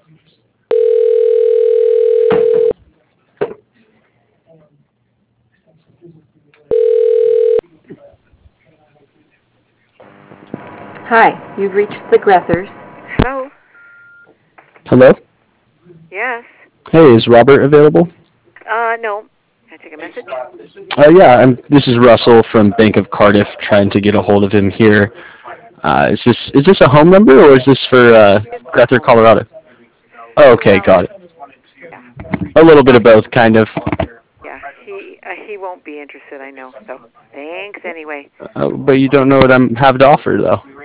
Hi, you've reached the Grethers. Hello? Hello? Yes? Hey, is Robert available? No. Can I take a message? Yeah, this is Russell from Bank of Cardiff trying to get a hold of him here. Is this a home number or is this for It's a Grether, home number. Colorado? Oh, okay, Well, got it. yeah. A little bit Well, of both, kind of. yeah. He won't be interested, I know. So, thanks anyway. But you don't know what I have to offer, though.